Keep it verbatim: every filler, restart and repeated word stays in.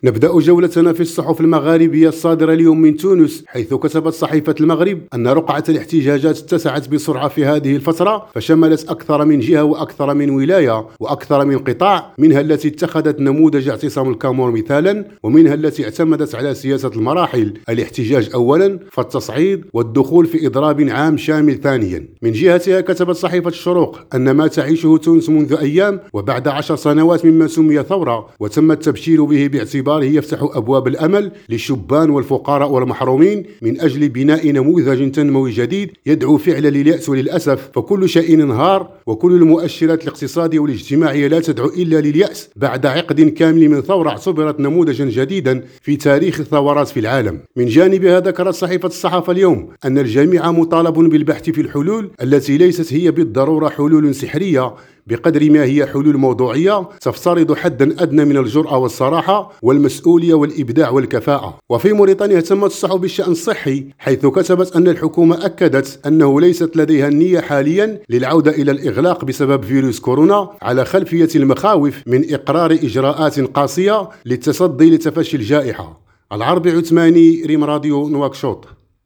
نبدأ جولتنا في الصحف المغاربية الصادرة اليوم من تونس، حيث كتبت صحيفة المغرب أن رقعة الاحتجاجات اتسعت بسرعة في هذه الفترة، فشملت أكثر من جهة وأكثر من ولاية وأكثر من قطاع، منها التي اتخذت نموذج اعتصام الكامور مثالا، ومنها التي اعتمدت على سياسة المراحل، الاحتجاج أولا فالتصعيد والدخول في إضراب عام شامل ثانيا. من جهتها كتبت صحيفة الشروق أن ما تعيشه تونس منذ أيام وبعد عشر سنوات مما سمي ثورة وتم التبشير به باعتبار يفتح أبواب الأمل للشبان والفقراء والمحرومين من أجل بناء نموذج تنموي جديد يدعو فعلا لليأس، وللأسف فكل شيء انهار وكل المؤشرات الاقتصادية والاجتماعية لا تدعو إلا لليأس بعد عقد كامل من ثورة اعتبرت نموذجا جديدا في تاريخ الثورات في العالم. من جانبها ذكرت صحيفة الصحافة اليوم أن الجميع مطالب بالبحث في الحلول التي ليست هي بالضرورة حلول سحرية بقدر ما هي حلول موضوعية تفترض حدا أدنى من الجرأة والصراحة والمسؤولية والإبداع والكفاءة. وفي موريتانيا اهتمت الصحف بالشأن الصحي، حيث كتبت أن الحكومة أكدت أنه ليست لديها النية حاليا للعودة إلى الإغلاق بسبب فيروس كورونا، على خلفية المخاوف من إقرار إجراءات قاسية للتصدي لتفشي الجائحة. العربي عثماني، ريم راديو نواكشوط.